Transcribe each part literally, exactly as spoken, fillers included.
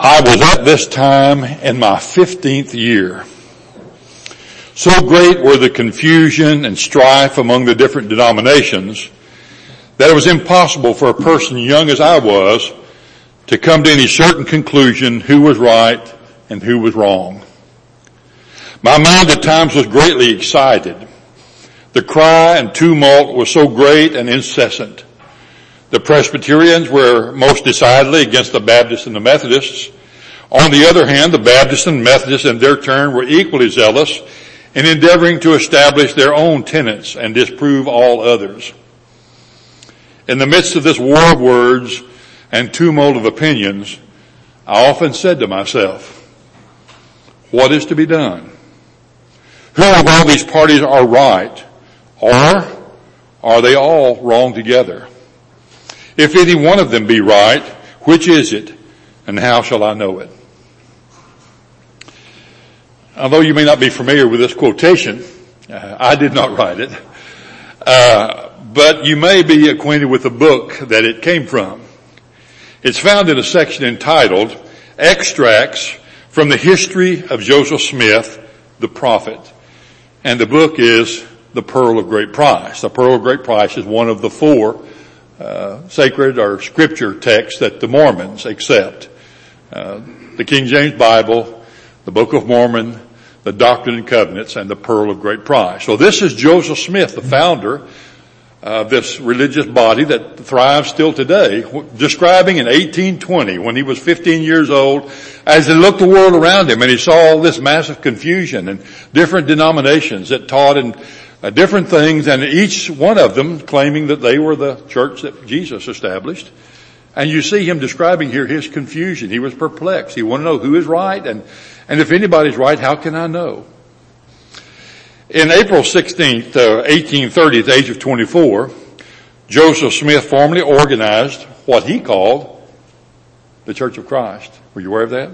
I was at this time in my fifteenth year. So great were the confusion and strife among the different denominations that it was impossible for a person young as I was to come to any certain conclusion who was right and who was wrong. My mind at times was greatly excited. The cry and tumult was so great and incessant. The Presbyterians were most decidedly against the Baptists and the Methodists. On the other hand, the Baptists and Methodists in their turn were equally zealous in endeavoring to establish their own tenets and disprove all others. In the midst of this war of words and tumult of opinions, I often said to myself, what is to be done? Who of all these parties are right, or are they all wrong together? If any one of them be right, which is it, and how shall I know it? Although you may not be familiar with this quotation, uh, I did not write it, uh, but you may be acquainted with the book that it came from. It's found in a section entitled Extracts from the History of Joseph Smith, the Prophet. And the book is The Pearl of Great Price. The Pearl of Great Price is one of the four Uh, sacred or scripture texts that the Mormons accept. Uh, the King James Bible, the Book of Mormon, the Doctrine and Covenants, and the Pearl of Great Price. So this is Joseph Smith, the founder of this religious body that thrives still today, describing in eighteen twenty, when he was fifteen years old, as he looked the world around him and he saw all this massive confusion and different denominations that taught in Uh, different things, and each one of them claiming that they were the church that Jesus established. And you see him describing here his confusion. He was perplexed. He wanted to know who is right, and, and if anybody's right, how can I know? In April sixteenth, uh, eighteen thirty, at the age of twenty-four, Joseph Smith formally organized what he called the Church of Christ. Were you aware of that?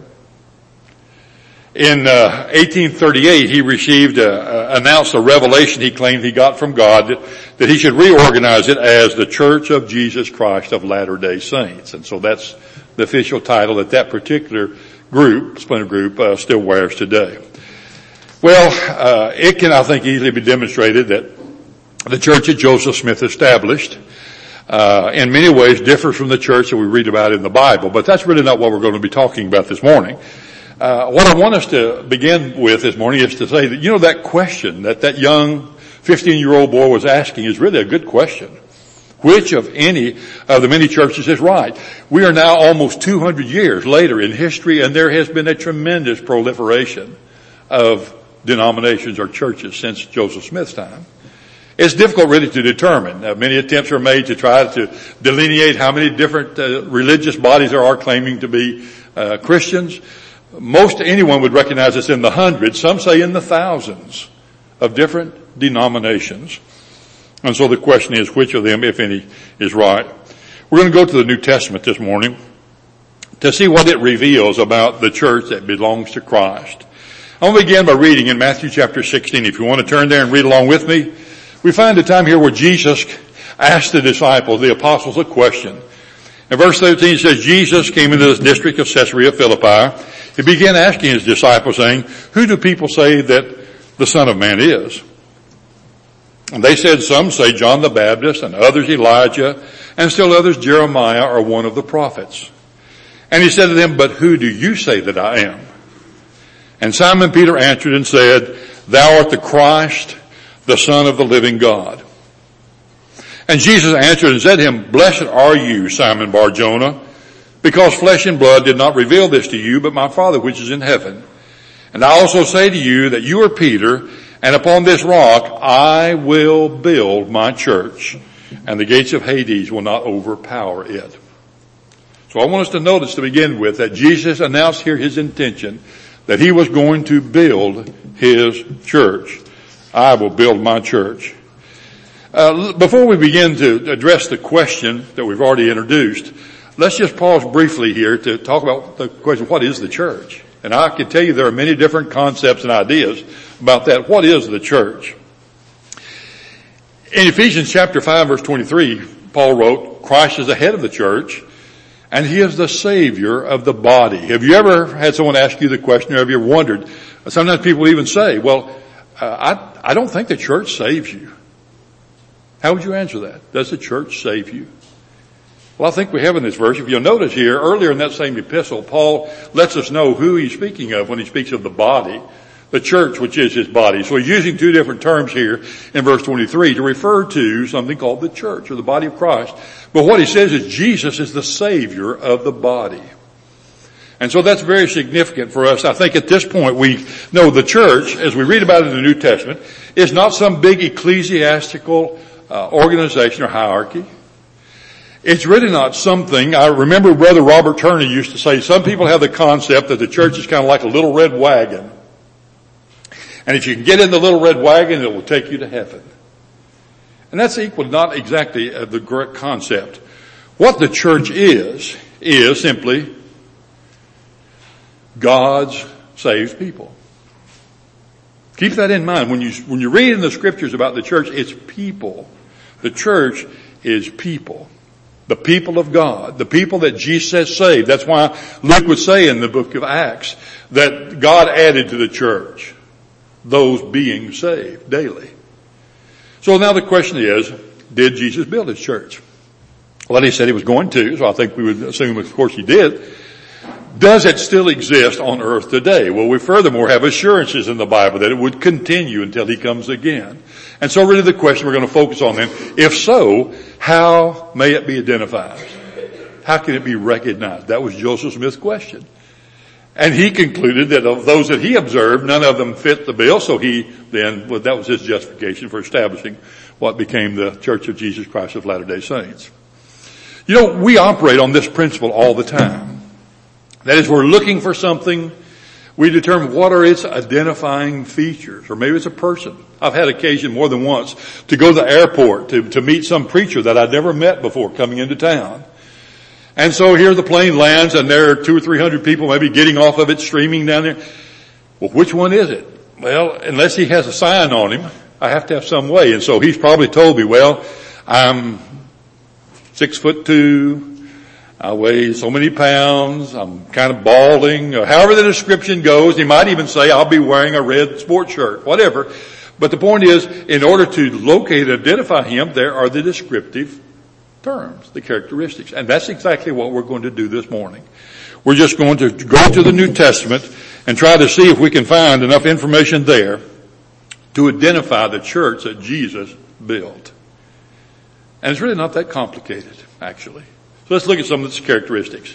In uh, eighteen thirty-eight, he received, uh, uh, announced a revelation he claimed he got from God that, that he should reorganize it as the Church of Jesus Christ of Latter-day Saints. And so that's the official title that that particular group, splinter group, uh, still wears today. Well, uh, it can, I think, easily be demonstrated that the church that Joseph Smith established, uh, in many ways differs from the church that we read about in the Bible. But that's really not what we're going to be talking about this morning. Uh, what I want us to begin with this morning is to say that, you know, that question that that young fifteen-year-old boy was asking is really a good question. Which of any of the many churches is right? We are now almost two hundred years later in history, and there has been a tremendous proliferation of denominations or churches since Joseph Smith's time. It's difficult really to determine. Uh, many attempts are made to try to delineate how many different uh, religious bodies there are claiming to be uh, Christians. Most anyone would recognize it's in the hundreds, some say in the thousands of different denominations. And so the question is, which of them, if any, is right? We're going to go to the New Testament this morning to see what it reveals about the church that belongs to Christ. I want to begin by reading in Matthew chapter sixteen. If you want to turn there and read along with me, we find a time here where Jesus asked the disciples, the apostles, a question. In verse thirteen it says, Jesus came into this district of Caesarea Philippi. He began asking his disciples, saying, who do people say that the Son of Man is? And they said, some say John the Baptist, and others Elijah, and still others Jeremiah or one of the prophets. And he said to them, but who do you say that I am? And Simon Peter answered and said, thou art the Christ, the Son of the living God. And Jesus answered and said to him, blessed are you, Simon Bar-Jonah, because flesh and blood did not reveal this to you, but my Father which is in heaven. And I also say to you that you are Peter, and upon this rock I will build my church, and the gates of Hades will not overpower it. So I want us to notice to begin with that Jesus announced here his intention that he was going to build his church. I will build my church. Uh, before we begin to address the question that we've already introduced, let's just pause briefly here to talk about the question, what is the church? And I can tell you there are many different concepts and ideas about that. What is the church? In Ephesians chapter five verse twenty-three, Paul wrote, Christ is the head of the church, And he is the Savior of the body. Have you ever had someone ask you the question, or have you ever wondered? Sometimes people even say, well, uh, I, I don't think the church saves you. How would you answer that? Does the church save you? Well, I think we have in this verse, if you'll notice here, earlier in that same epistle, Paul lets us know who he's speaking of when he speaks of the body, the church, which is his body. So he's using two different terms here in verse twenty-three to refer to something called the church, or the body of Christ. But what he says is Jesus is the Savior of the body. And so that's very significant for us. I think at this point we know the church, as we read about it in the New Testament, is not some big ecclesiastical uh, organization or hierarchy. It's really not something, I remember Brother Robert Turner used to say, some people have the concept that the church is kind of like a little red wagon. And if you can get in the little red wagon, it will take you to heaven. And that's equal, not exactly uh, the correct concept. What the church is, is simply God's saved people. Keep that in mind. When you, when you read in the scriptures about the church, it's people. The church is people. The people of God. The people that Jesus has saved. That's why Luke would say in the book of Acts that God added to the church those being saved daily. So now the question is, did Jesus build his church? Well, he said he was going to, so I think we would assume, of course, he did. Does it still exist on earth today? Well, we furthermore have assurances in the Bible that it would continue until he comes again. And so really the question we're going to focus on then, if so, how may it be identified? How can it be recognized? That was Joseph Smith's question. And he concluded that of those that he observed, none of them fit the bill, so he then, well, that was his justification for establishing what became the Church of Jesus Christ of Latter-day Saints. You know, we operate on this principle all the time. That is, we're looking for something, we determine what are its identifying features, or maybe it's a person. I've had occasion more than once to go to the airport to, to meet some preacher that I'd never met before coming into town. And so here the plane lands and there are two or three hundred people maybe getting off of it, streaming down there. Well, which one is it? Well, unless he has a sign on him, I have to have some way. And so he's probably told me, well, I'm six foot two, I weigh so many pounds, I'm kind of balding, or however the description goes. He might even say I'll be wearing a red sports shirt, whatever. But the point is, in order to locate and identify him, there are the descriptive terms, the characteristics. And that's exactly what we're going to do this morning. We're just going to go to the New Testament and try to see if we can find enough information there to identify the church that Jesus built. And it's really not that complicated, actually. So let's look at some of its characteristics.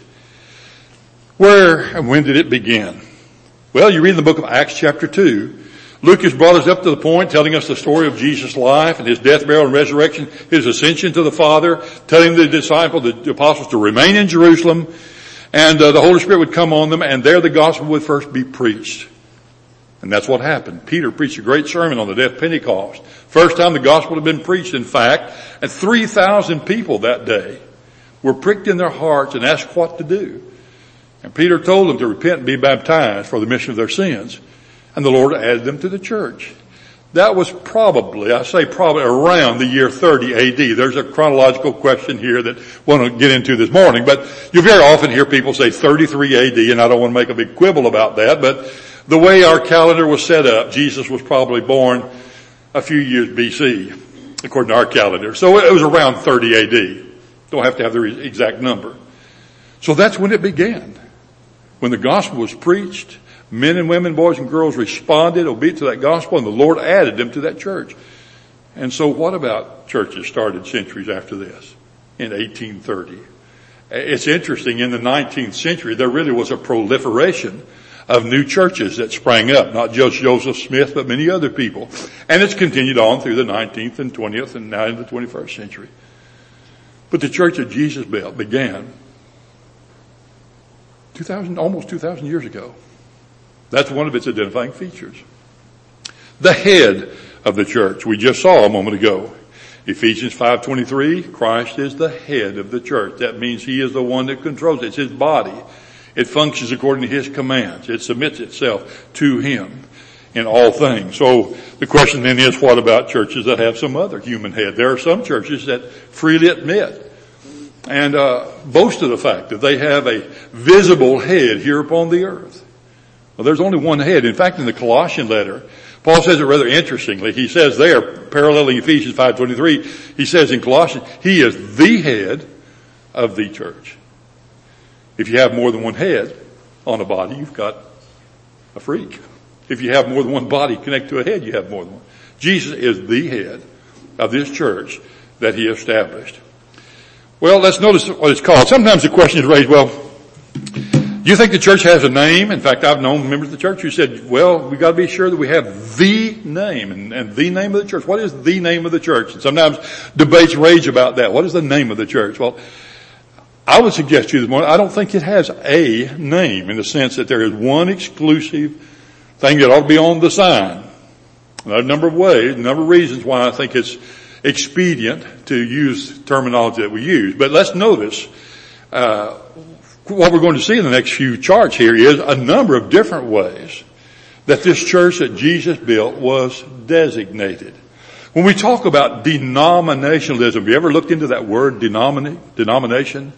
Where and when did it begin? Well, you read in the book of Acts chapter two. Luke has brought us up to the point telling us the story of Jesus' life and his death, burial, and resurrection, his ascension to the Father, telling the disciples, the apostles to remain in Jerusalem, and uh, the Holy Spirit would come on them, and there the gospel would first be preached. And that's what happened. Peter preached a great sermon on the day of Pentecost. First time the gospel had been preached, in fact, and three thousand people that day were pricked in their hearts and asked what to do. And Peter told them to repent and be baptized for the remission of their sins. And the Lord added them to the church. That was probably, I say probably around the year thirty A D. There's a chronological question here that I want to get into this morning, but you very often hear people say thirty-three A D, and I don't want to make a big quibble about that, but the way our calendar was set up, Jesus was probably born a few years B C, according to our calendar. So it was around thirty A D. Don't have to have the exact number. So that's when it began. When the gospel was preached, men and women, boys and girls responded, obedient to that gospel, and the Lord added them to that church. And so what about churches started centuries after this, in eighteen thirty? It's interesting, in the nineteenth century, there really was a proliferation of new churches that sprang up, not just Joseph Smith, but many other people. And it's continued on through the nineteenth and twentieth and now in the twenty-first century. But the church that Jesus built began two thousand, almost two thousand years ago. That's one of its identifying features. The head of the church, we just saw a moment ago. Ephesians five twenty-three, Christ is the head of the church. That means he is the one that controls it. It's his body. It functions according to his commands. It submits itself to him in all things. So the question then is, what about churches that have some other human head? There are some churches that freely admit and uh, boast of the fact that they have a visible head here upon the earth. Well, there's only one head. In fact, in the Colossian letter, Paul says it rather interestingly. He says there, paralleling Ephesians five twenty-three, he says in Colossians, he is the head of the church. If you have more than one head on a body, you've got a freak. If you have more than one body connected to a head, you have more than one. Jesus is the head of this church that he established. Well, let's notice what it's called. Sometimes the question is raised, well, do you think the church has a name? In fact, I've known members of the church who said, well, we got to be sure that we have the name, and, and the name of the church. What is the name of the church? And sometimes debates rage about that. What is the name of the church? Well, I would suggest to you this morning, I don't think it has a name in the sense that there is one exclusive thing that ought to be on the sign. There are a number of ways, a number of reasons why I think it's expedient to use terminology that we use. But let's notice, uh, what we're going to see in the next few charts here is a number of different ways that this church that Jesus built was designated. When we talk about denominationalism, have you ever looked into that word denomina- denomination?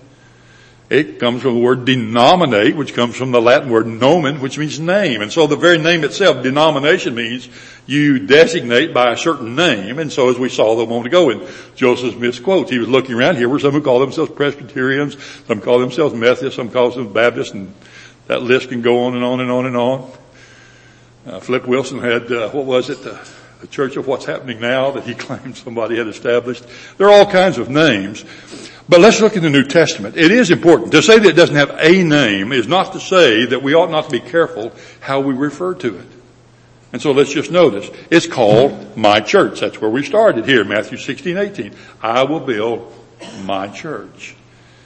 It comes from the word denominate, which comes from the Latin word nomen, which means name. And so the very name itself, denomination, means you designate by a certain name. And so as we saw a moment ago in Joseph Smith's quotes, he was looking around here where some who call themselves Presbyterians, some call themselves Methodists, some call themselves Baptists, and that list can go on and on and on and on. Uh, Flip Wilson had, uh, what was it, the, the Church of What's Happening Now that he claimed somebody had established. There are all kinds of names. But let's look in the New Testament. It is important. To say that it doesn't have a name is not to say that we ought not to be careful how we refer to it. And so let's just notice. It's called my church. That's where we started here, Matthew sixteen eighteen. I will build my church.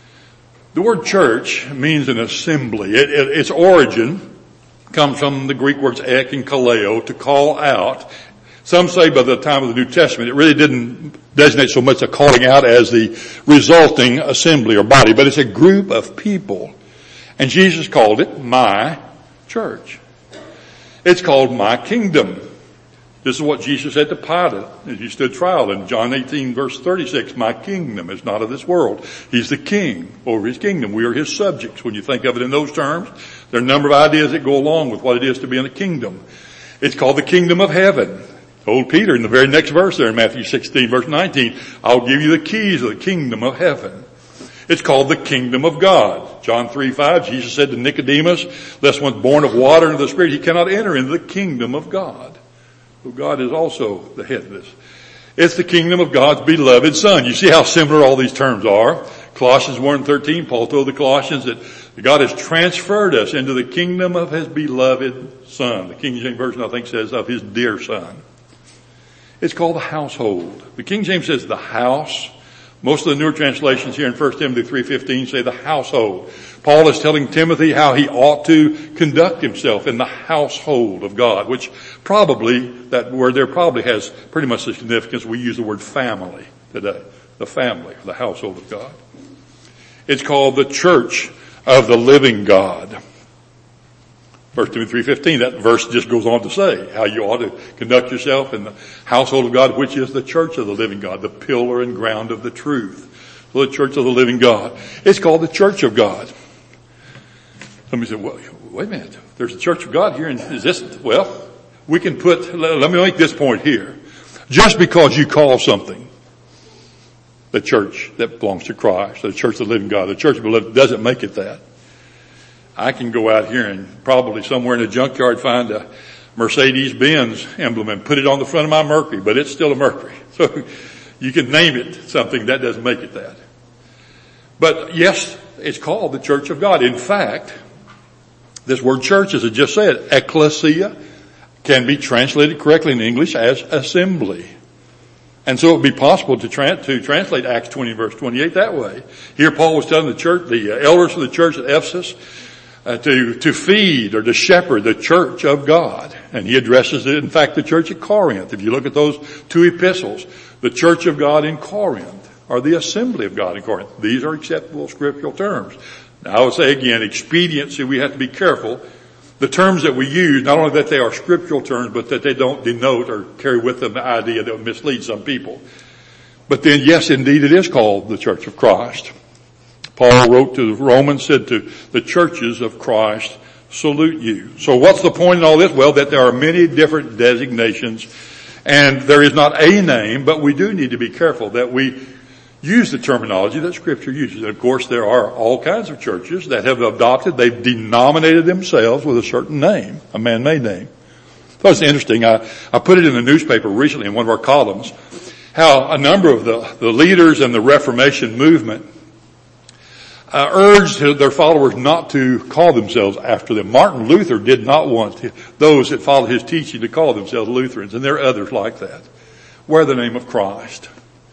The word church means an assembly. It, it, its origin comes from the Greek words ek and kaleo, to call out. Some say by the time of the New Testament, it really didn't designate so much a calling out as the resulting assembly or body, but it's a group of people. And Jesus called it my church. It's called my kingdom. This is what Jesus said to Pilate as he stood trial in John eighteen verse thirty-six. My kingdom is not of this world. He's the king over his kingdom. We are his subjects. When you think of it in those terms, there are a number of ideas that go along with what it is to be in a kingdom. It's called the kingdom of heaven. Told Peter in the very next verse there in Matthew sixteen verse nineteen, I'll give you the keys of the kingdom of heaven. It's called the kingdom of God. John three five, Jesus said to Nicodemus, unless one's born of water and of the Spirit, he cannot enter into the kingdom of God. So God is also the head of this. It's the kingdom of God's beloved Son. You see how similar all these terms are. Colossians one thirteen, Paul told the Colossians that God has transferred us into the kingdom of his beloved Son. The King James Version, I think, says of his dear Son. It's called the household. The King James says the house. Most of the newer translations here in First Timothy three fifteen say the household. Paul is telling Timothy how he ought to conduct himself in the household of God, which probably, that word there probably has pretty much the significance we use the word family today. The family, the household of God. It's called the church of the living God. First Timothy three fifteen, that verse just goes on to say how you ought to conduct yourself in the household of God, which is the church of the living God, the pillar and ground of the truth. So the church of the living God. It's called the church of God. Somebody said, well, wait a minute, there's a church of God here, and is this, well, we can put, let me make this point here. Just because you call something the church that belongs to Christ, the church of the living God, the church of the living, doesn't make it that. I can go out here and probably somewhere in a junkyard find a Mercedes-Benz emblem and put it on the front of my Mercury, but it's still a Mercury. So you can name it something, that doesn't make it that. But yes, it's called the church of God. In fact, this word church, as I just said, ecclesia, can be translated correctly in English as assembly. And so it would be possible to, tra- to translate Acts twenty verse twenty-eight that way. Here Paul was telling the church, the uh, elders of the church at Ephesus, Uh, to, to feed or to shepherd the church of God. And he addresses it, in fact, the church at Corinth. If you look at those two epistles, the church of God in Corinth, or the assembly of God in Corinth. These are acceptable scriptural terms. Now I would say again, expediency, we have to be careful. The terms that we use, not only that they are scriptural terms, but that they don't denote or carry with them the idea that would mislead some people. But then, yes, indeed, it is called the church of Christ. Paul wrote to the Romans, said to the churches of Christ, salute you. So what's the point in all this? Well, that there are many different designations, and there is not a name, but we do need to be careful that we use the terminology that Scripture uses. And of course, there are all kinds of churches that have adopted, they've denominated themselves with a certain name, a man-made name. I thought it was interesting. I, I put it in the newspaper recently in one of our columns, how a number of the, the leaders in the Reformation movement Uh, urged their followers not to call themselves after them. Martin Luther did not want those that followed his teaching to call themselves Lutherans, and there are others like that. Wear the name of Christ.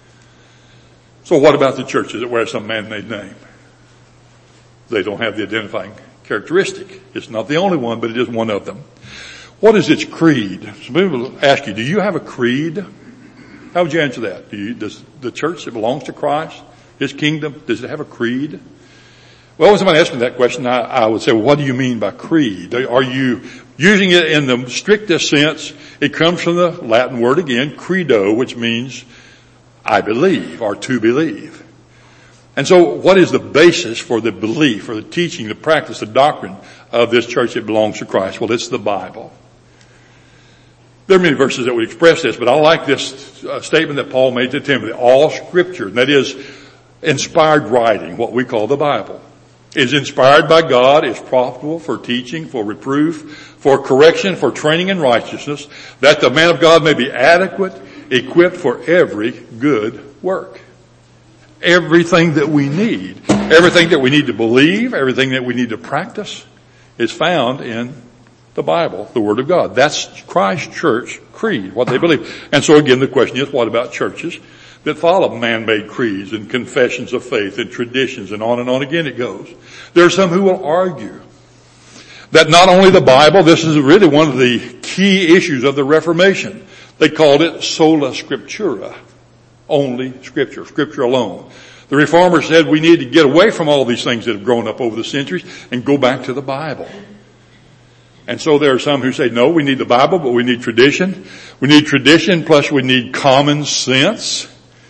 So what about the churches that wear some man-made name? They don't have the identifying characteristic. It's not the only one, but it is one of them. What is its creed? Some people ask you, do you have a creed? How would you answer that? Do you, does the church that belongs to Christ, His kingdom, does it have a creed? Well, when somebody asks me that question, I, I would say, well, what do you mean by creed? Are you using it in the strictest sense? It comes from the Latin word again, credo, which means I believe or to believe. And so what is the basis for the belief, for the teaching, the practice, the doctrine of this church that belongs to Christ? Well, it's the Bible. There are many verses that would express this, but I like this uh, statement that Paul made to Timothy. All Scripture, and that is inspired writing, what we call the Bible, is inspired by God, is profitable for teaching, for reproof, for correction, for training in righteousness, that the man of God may be adequate, equipped for every good work. Everything that we need, everything that we need to believe, everything that we need to practice is found in the Bible, the Word of God. That's Christ's church creed, what they believe. And so again, the question is, what about churches that follow man-made creeds and confessions of faith and traditions, and on and on again it goes? There are some who will argue that not only the Bible, this is really one of the key issues of the Reformation. They called it sola scriptura, only Scripture, Scripture alone. The Reformers said we need to get away from all these things that have grown up over the centuries and go back to the Bible. And so there are some who say, no, we need the Bible, but we need tradition. We need tradition, plus we need common sense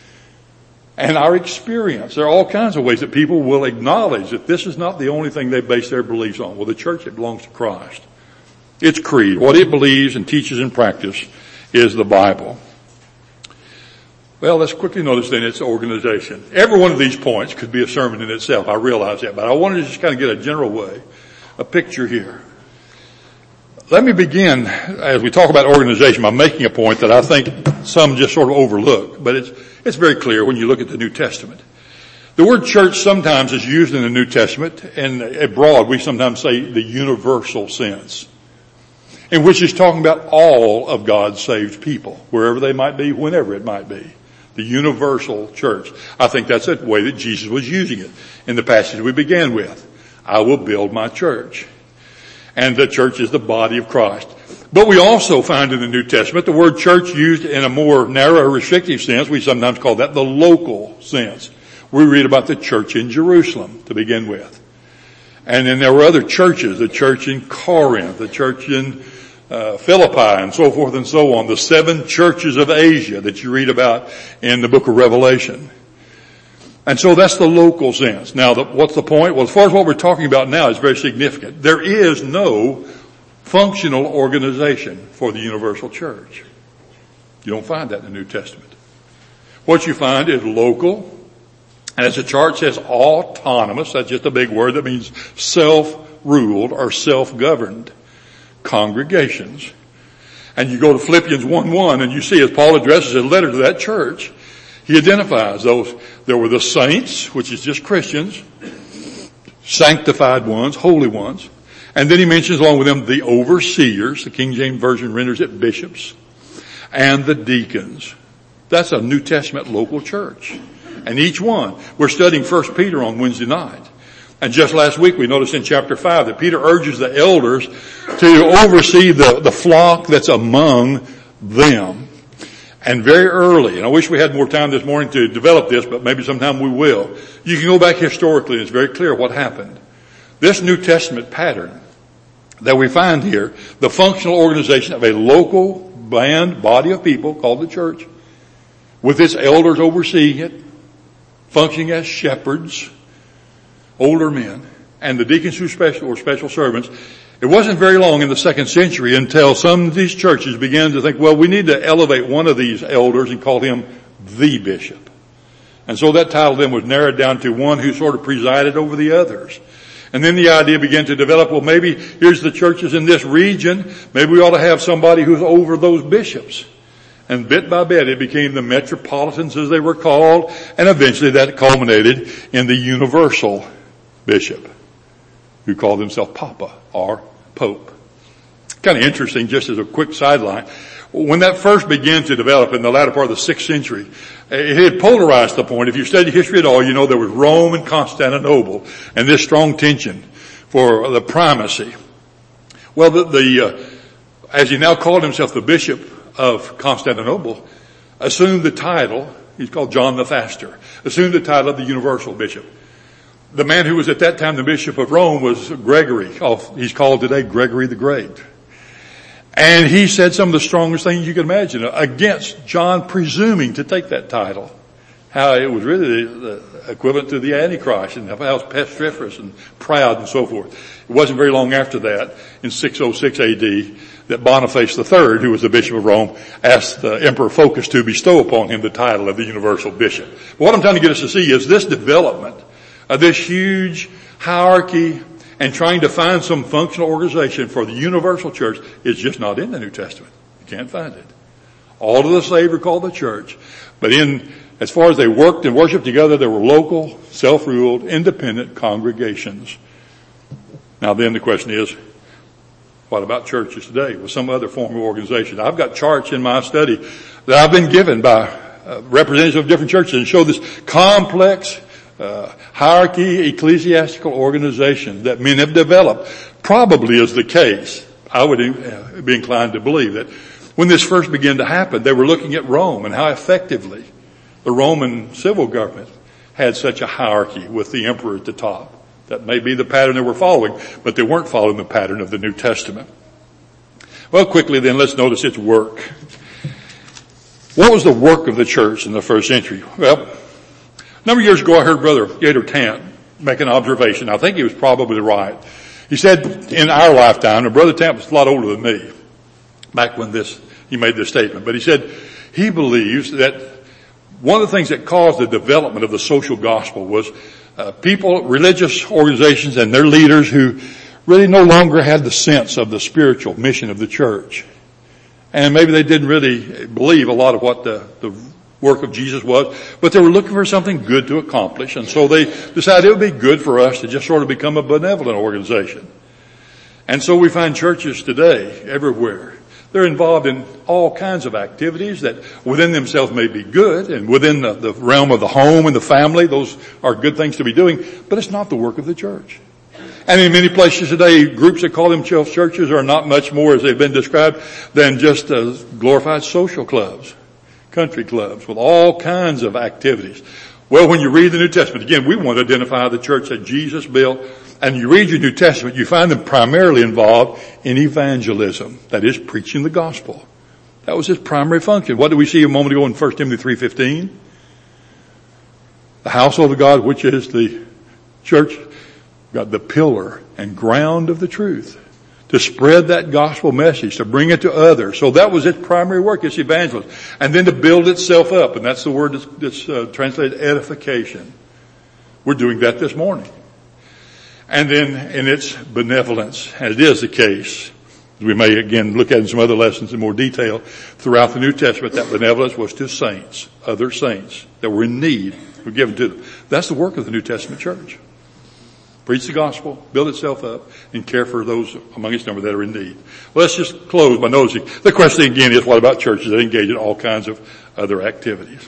and our experience. There are all kinds of ways that people will acknowledge that this is not the only thing they base their beliefs on. Well, the church that belongs to Christ, its creed, what it believes and teaches in practice, is the Bible. Well, let's quickly notice then its organization. Every one of these points could be a sermon in itself. I realize that, but I wanted to just kind of get a general way, a picture here. Let me begin, as we talk about organization, by making a point that I think some just sort of overlook, but it's, it's very clear when you look at the New Testament. The word church sometimes is used in the New Testament, and abroad we sometimes say the universal sense, in which it's talking about all of God's saved people, wherever they might be, whenever it might be. The universal church. I think that's the way that Jesus was using it in the passage we began with. I will build my church. And the church is the body of Christ. But we also find in the New Testament the word church used in a more narrow, restrictive sense. We sometimes call that the local sense. We read about the church in Jerusalem to begin with. And then there were other churches, the church in Corinth, the church in uh, Philippi, and so forth and so on. The seven churches of Asia that you read about in the book of Revelation. And so that's the local sense. Now, the, what's the point? Well, as far as what we're talking about now is very significant. There is no functional organization for the universal church. You don't find that in the New Testament. What you find is local, and as the chart says, autonomous. That's just a big word that means self-ruled or self-governed congregations. And you go to Philippians one one and you see as Paul addresses his letter to that church, he identifies those. There were the saints, which is just Christians, sanctified ones, holy ones. And then he mentions along with them the overseers, the King James Version renders it bishops, and the deacons. That's a New Testament local church. And each one, we're studying First Peter on Wednesday night. And just last week we noticed in chapter five that Peter urges the elders to oversee the, the flock that's among them. And very early, and I wish we had more time this morning to develop this, but maybe sometime we will. You can go back historically and it's very clear what happened. This New Testament pattern that we find here, the functional organization of a local band, body of people called the church, with its elders overseeing it, functioning as shepherds, older men, and the deacons who special, were special servants. It wasn't very long in the second century until some of these churches began to think, well, we need to elevate one of these elders and call him the bishop. And so that title then was narrowed down to one who sort of presided over the others. And then the idea began to develop, well, maybe here's the churches in this region. Maybe we ought to have somebody who's over those bishops. And bit by bit it became the metropolitans as they were called, and eventually that culminated in the universal bishop, who called himself Papa or Pope. Kind of interesting, just as a quick sideline. When that first began to develop in the latter part of the sixth century, it had polarized the point. If you study history at all, you know there was Rome and Constantinople, and this strong tension for the primacy. Well, the, the uh, as he now called himself the bishop of Constantinople, assumed the title, he's called John the Faster, assumed the title of the universal bishop. The man who was at that time the bishop of Rome was Gregory. He's called today Gregory the Great. And he said some of the strongest things you could imagine against John presuming to take that title. How it was really the equivalent to the Antichrist, and how it was pestiferous and proud and so forth. It wasn't very long after that, in six oh six A D, that Boniface the Third, who was the bishop of Rome, asked the Emperor Phocas to bestow upon him the title of the universal bishop. But what I'm trying to get us to see is this development of this huge hierarchy and trying to find some functional organization for the universal church is just not in the New Testament. You can't find it. All of the saved are called the church. But in, as far as they worked and worshiped together, there were local, self-ruled, independent congregations. Now then the question is, what about churches today with some other form of organization? I've got charts in my study that I've been given by uh, representatives of different churches and show this complex Uh, hierarchy, ecclesiastical organization that men have developed. Probably is the case, I would uh, be inclined to believe that when this first began to happen, they were looking at Rome and how effectively the Roman civil government had such a hierarchy with the emperor at the top. That may be the pattern they were following, but they weren't following the pattern of the New Testament. Well, quickly then, let's notice its work. What was the work of the church in the first century? Well, a number of years ago, I heard Brother Gator Tant make an observation. I think he was probably right. He said, in our lifetime, and Brother Tant was a lot older than me, back when this, he made this statement, but he said he believes that one of the things that caused the development of the social gospel was uh, people, religious organizations and their leaders who really no longer had the sense of the spiritual mission of the church. And maybe they didn't really believe a lot of what the, the work of Jesus was, but they were looking for something good to accomplish, and so they decided it would be good for us to just sort of become a benevolent organization. And so we find churches today everywhere. They're involved in all kinds of activities that within themselves may be good, and within the, the realm of the home and the family, those are good things to be doing, but it's not the work of the church. And in many places today, groups that call themselves churches are not much more, as they've been described, than just uh, glorified social clubs. Country clubs with all kinds of activities. Well, when you read the New Testament, again, we want to identify the church that Jesus built, and you read your New Testament, you find them primarily involved in evangelism, that is, preaching the gospel. That was his primary function. What did we see a moment ago in First Timothy three fifteen? The household of God, which is the church, got the pillar and ground of the truth. To spread that gospel message, to bring it to others. So that was its primary work, its evangelism. And then to build itself up, and that's the word that's, that's uh, translated edification. We're doing that this morning. And then in its benevolence, as it is the case, we may again look at in some other lessons in more detail, throughout the New Testament, that benevolence was to saints, other saints that were in need, were given to them. That's the work of the New Testament church. Preach the gospel, build itself up, and care for those among its number that are in need. Well, let's just close by noticing the question again is, what about churches that engage in all kinds of other activities?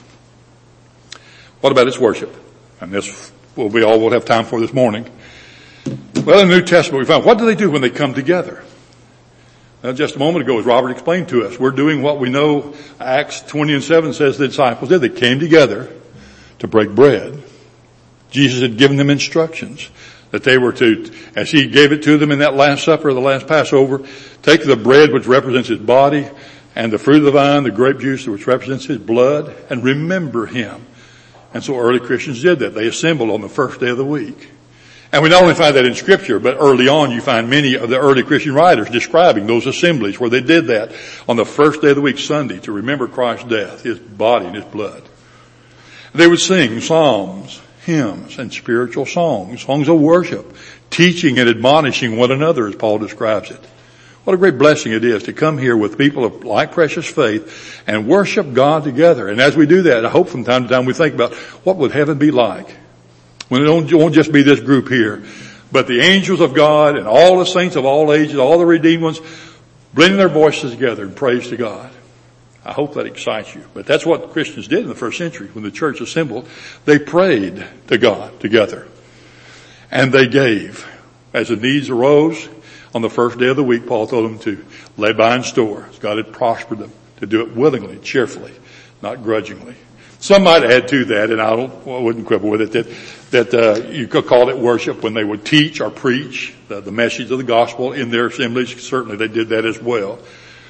What about its worship? And this will be all we'll have time for this morning. Well, in the New Testament we find, what do they do when they come together? Well, just a moment ago, as Robert explained to us, we're doing what we know Acts twenty and seven says the disciples did. They came together to break bread. Jesus had given them instructions that they were to, as he gave it to them in that Last Supper, the last Passover, take the bread which represents his body and the fruit of the vine, the grape juice which represents his blood, and remember him. And so early Christians did that. They assembled on the first day of the week. And we not only find that in Scripture, but early on you find many of the early Christian writers describing those assemblies where they did that on the first day of the week, Sunday, to remember Christ's death, His body and His blood. They would sing psalms, hymns, and spiritual songs, songs of worship, teaching and admonishing one another as Paul describes it. What a great blessing it is to come here with people of like precious faith and worship God together. And as we do that, I hope from time to time we think about what would heaven be like when it won't just be this group here, but the angels of God and all the saints of all ages, all the redeemed ones, blending their voices together in praise to God. I hope that excites you. But that's what Christians did in the first century. When the church assembled, they prayed to God together. And they gave. As the needs arose, on the first day of the week, Paul told them to lay by in store, as God had prospered them, to do it willingly, cheerfully, not grudgingly. Some might add to that, and I don't, well, I wouldn't quibble with it, that, that, uh, you could call it worship when they would teach or preach the, the message of the gospel in their assemblies. Certainly they did that as well.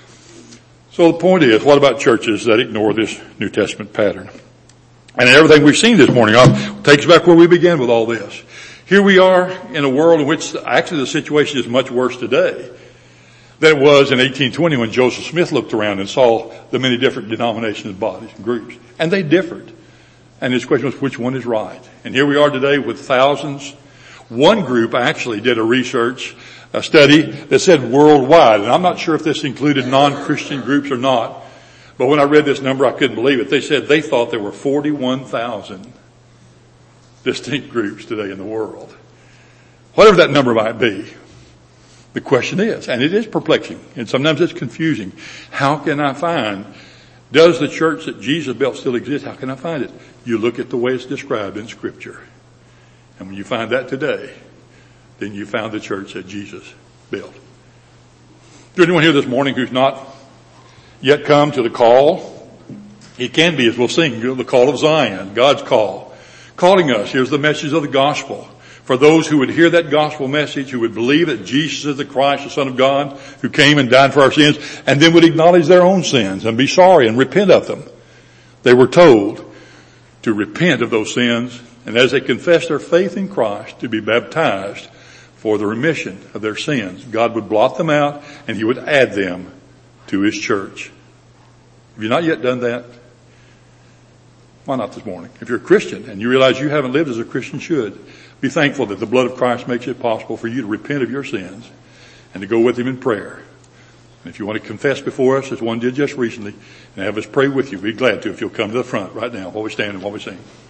So the point is, what about churches that ignore this New Testament pattern? And everything we've seen this morning uh, takes back where we began with all this. Here we are in a world in which actually the situation is much worse today than it was in eighteen twenty when Joseph Smith looked around and saw the many different denominations, bodies, and groups. And they differed. And his question was, which one is right? And here we are today with thousands. One group actually did a research, a study that said worldwide, and I'm not sure if this included non-Christian groups or not, but when I read this number, I couldn't believe it. They said they thought there were forty-one thousand distinct groups today in the world. Whatever that number might be, the question is, and it is perplexing, and sometimes it's confusing, how can I find, does the church that Jesus built still exist? How can I find it? You look at the way it's described in Scripture. And when you find that today, then you found the church that Jesus built. Is there anyone here this morning who's not yet come to the call? It can be, as we'll sing, the call of Zion, God's call. Calling us, here's the message of the gospel. For those who would hear that gospel message, who would believe that Jesus is the Christ, the Son of God, who came and died for our sins, and then would acknowledge their own sins and be sorry and repent of them. They were told to repent of those sins, and as they confess their faith in Christ, to be baptized for the remission of their sins. God would blot them out, and He would add them to His church. Have you not yet done that? Why not this morning? If you're a Christian and you realize you haven't lived as a Christian should, be thankful that the blood of Christ makes it possible for you to repent of your sins and to go with Him in prayer. And if you want to confess before us, as one did just recently, and have us pray with you, be glad to if you'll come to the front right now while we stand and while we sing.